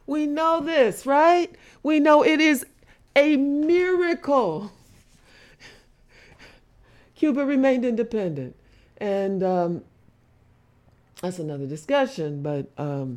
We know this, right? We know it is a miracle. Cuba remained independent. And that's another discussion, but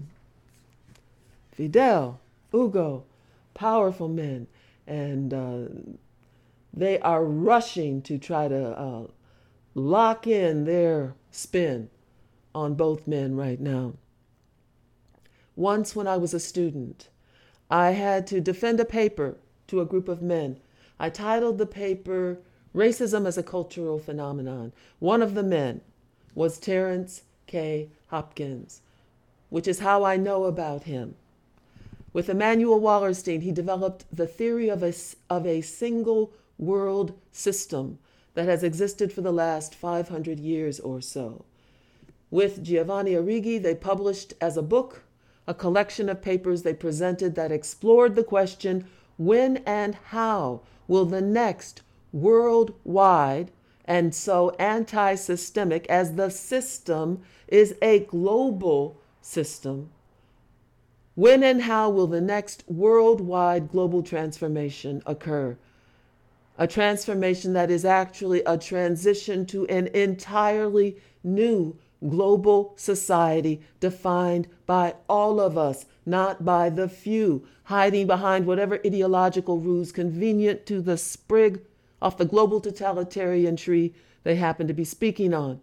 Fidel, Hugo, powerful men. And they are rushing to try to lock in their spin on both men right now. Once, when I was a student, I had to defend a paper to a group of men. I titled the paper Racism as a Cultural Phenomenon. One of the men was Terence K. Hopkins, which is how I know about him. With Emanuel Wallerstein, he developed the theory of a single world system that has existed for the last 500 years or so. With Giovanni Arrighi, they published as a book a collection of papers they presented that explored the question, when and how will the next worldwide and so anti-systemic, as the system is a global system, when and how will the next worldwide global transformation occur? A transformation that is actually a transition to an entirely new global society defined by all of us, not by the few, hiding behind whatever ideological rules convenient to the sprig off the global totalitarian tree they happen to be speaking on.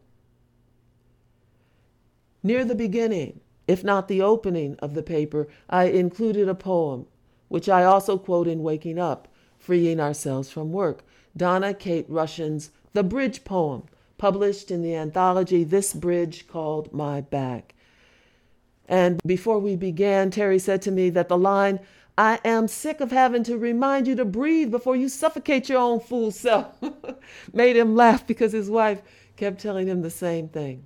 Near the beginning, if not the opening of the paper, I included a poem, which I also quote in Waking Up, Freeing Ourselves from Work, Donna Kate Russian's The Bridge poem, published in the anthology This Bridge Called My Back. And before we began, Terry said to me that the line, "I am sick of having to remind you to breathe before you suffocate your own fool self," made him laugh because his wife kept telling him the same thing.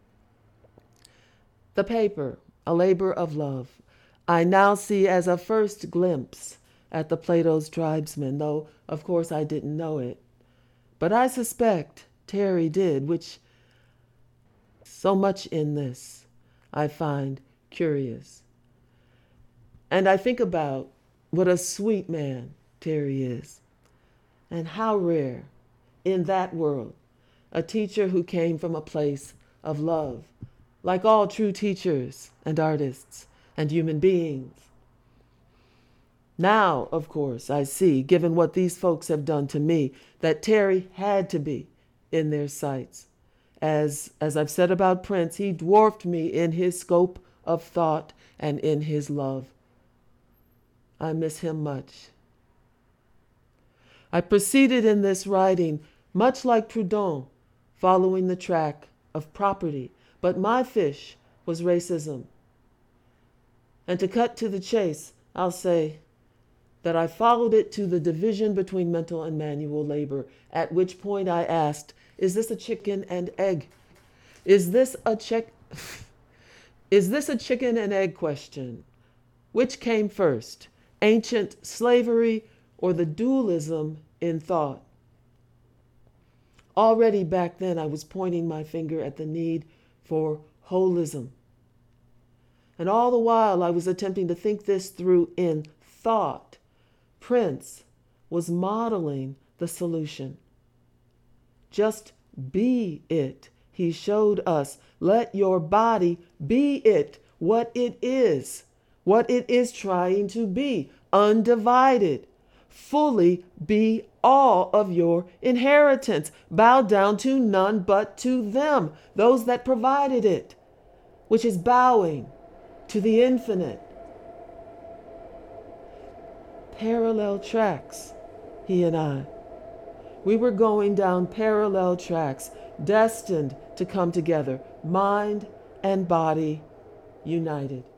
The paper, A Labor of Love, I now see as a first glimpse at the Plato's tribesmen, though of course I didn't know it. But I suspect Terry did, which so much in this I find curious. And I think about what a sweet man Terry is, and how rare in that world a teacher who came from a place of love, like all true teachers and artists and human beings. Now, of course, I see, given what these folks have done to me, that Terry had to be in their sights. As I've said about Prince, he dwarfed me in his scope of thought and in his love. I miss him much. I proceeded in this writing, much like Proudhon, following the track of property, but my fish was racism. And to cut to the chase, I'll say that I followed it to the division between mental and manual labor, at which point I asked, is this a chicken and egg? Is this a chicken and egg question? Which came first, ancient slavery or the dualism in thought? Already back then I was pointing my finger at the need for holism. And all the while I was attempting to think this through in thought. Prince was modeling the solution. Just be it, he showed us. Let your body be it, what it is trying to be, undivided. Fully be all of your inheritance. Bow down to none but to them, those that provided it, which is bowing to the infinite. Parallel tracks, he and I. We were going down parallel tracks, destined to come together, mind and body united.